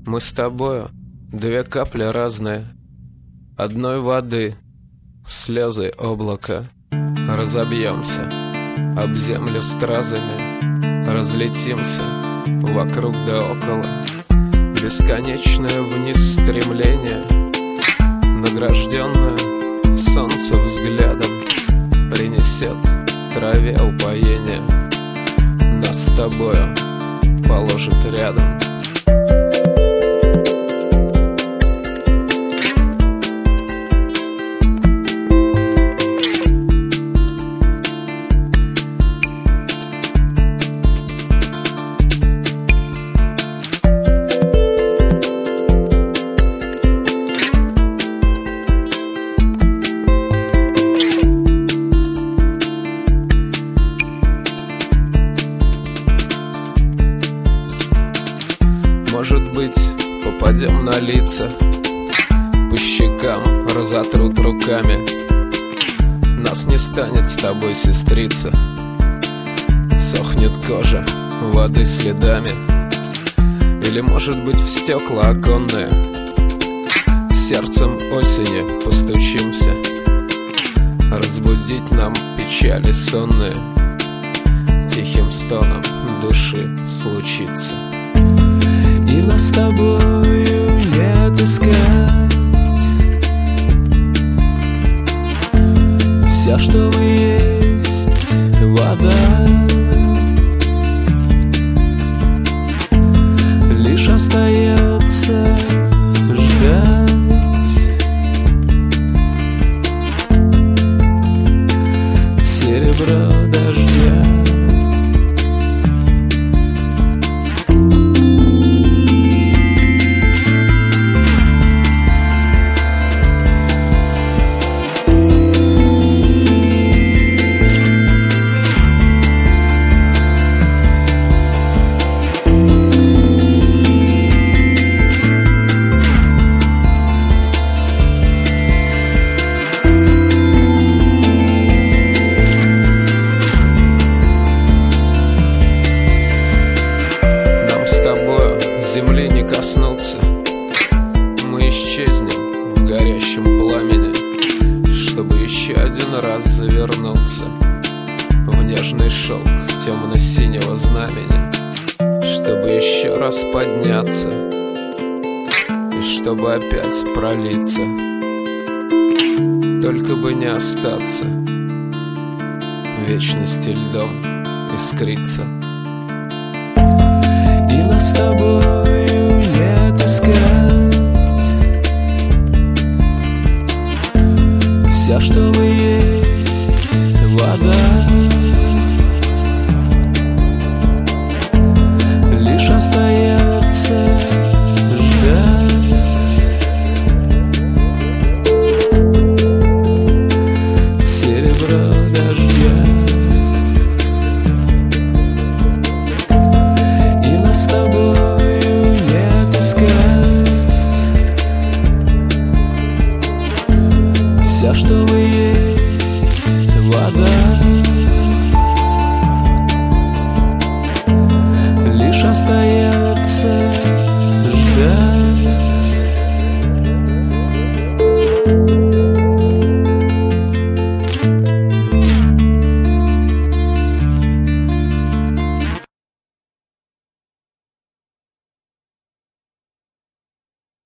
Мы с тобою две капли разные, одной воды, слезы облака. Разобьемся об землю стразами, разлетимся вокруг да около. Бесконечное вниз стремление, награжденное солнце взглядом, принесет траве упоение, нас с тобою положит рядом. Может быть, попадем на лица, по щекам разотрут руками. Нас не станет с тобой, сестрица. Сохнет кожа воды следами. Или, может быть, в стекла оконные сердцем осени постучимся, разбудить нам печали сонные тихим стоном души случится. И нас с тобою не отыскать. Вся, что мы есть, вода. Лишь остается ждать серебро дождя. Земли не коснуться, мы исчезнем в горящем пламени, чтобы еще один раз завернуться в нежный шелк темно-синего знамени, чтобы еще раз подняться и чтобы опять пролиться, только бы не остаться в вечности льдом искриться. И нас с тобою не отыскать. Вся, что мы есть, вода. Лишь остается ждать серебро дождя. С тобою не отыскать. Вся, что мы есть, вода. Лишь остается ждать